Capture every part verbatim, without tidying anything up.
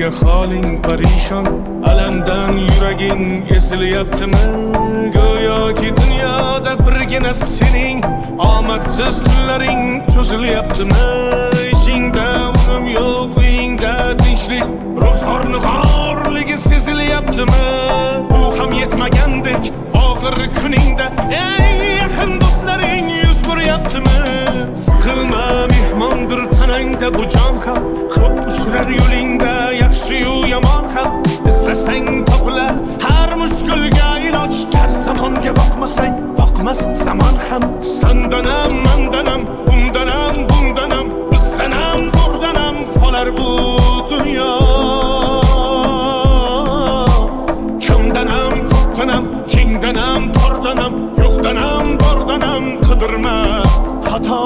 nega holing parishon, alamdan yuraging esilyaptimi? Go'yoki dunyoda birgina sening omadsiz kunlaring cho'zilyaptimi? Ishingda unum yo'q, uyingda tinchlik, ro'zg'orni g'orligi sezilyaptimi? Bu ham yetmagandek og'ir kuningda eng yaqin do'stlaring yuz buryaptimi? Siqilma, mehmondir tanangda bu jon ham, ko'p uchrar yo'lingda yaxshi-yu yomon ham. Izlasang topilar har mushkulga iloj, gar zamonga boqmasang boqmas zamon ham. Sandanam, mandanam, undanam, bundanam, bizdanam, zo'rdanam qolar bu dunyo. Kamdanam, ko'pdanam, kengdanam, tordanam, yo'qdanam, bordanam, qidirma xato.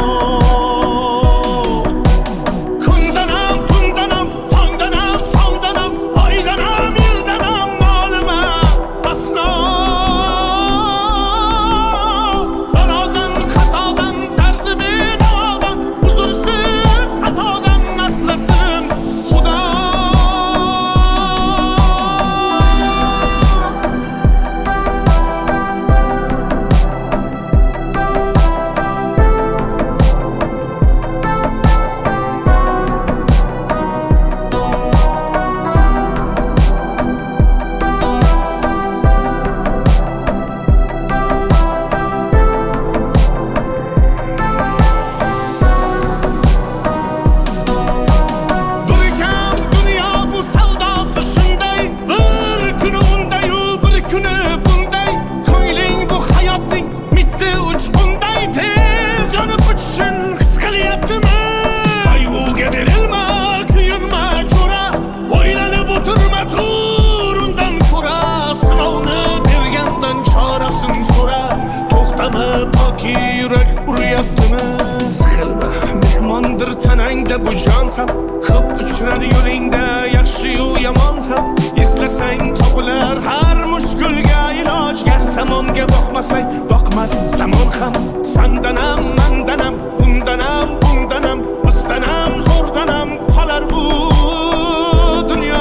Siqilma, mehmondir tanangda bu jon ham, ko'p uchrar yo'lingda yaxshi-yu yomon ham. Izlasang topilar har mushkulga iloj, gar zamonga boqmasang boqmas zamon ham. Sandanam, mandanam, undanam, bundanam, bizdanam, zo'rdanam qolar bu dunyo.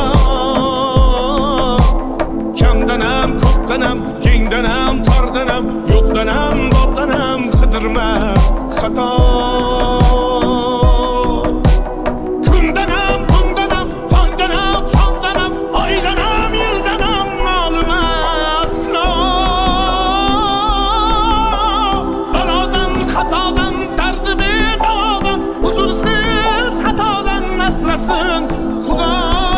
Kamdanam, ko'pdanam, kengdanam, tordanam, yo'qdanam, bordanam, qidirma xato. Kundanam, bundanam, tongdanam, shomdanam, oydanam, yildanam ma'lum aslo. Balodan, qazodan, dardi bedavodan, huzursiz xatodan asrasin Xudo.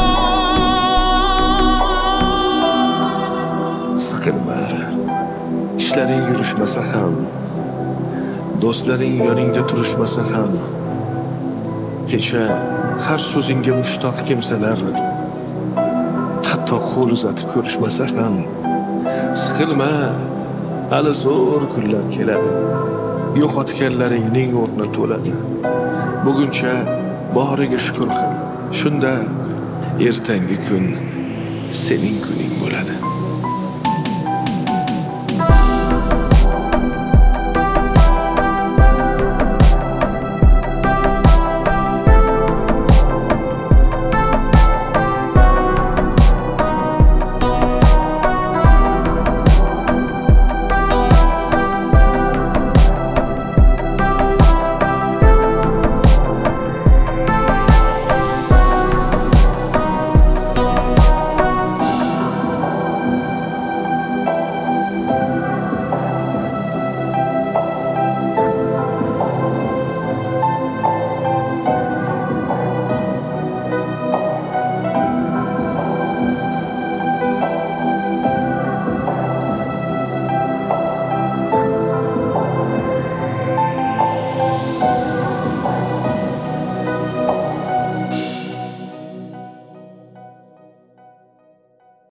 Siqilma, ishlaring yurishmasa ham, do'stlaring yoningda turishmasa ham, kecha har so'zingga mushtoq kimsalar hatto qo'l uzatib ko'rishmasa ham, siqilma, hali zo'r kunlar keladi, yo'qotganlaringning o'rni to'ladi. Buguncha boriga shukr qil, shunda ertangi kun sening kuning bo'ladi.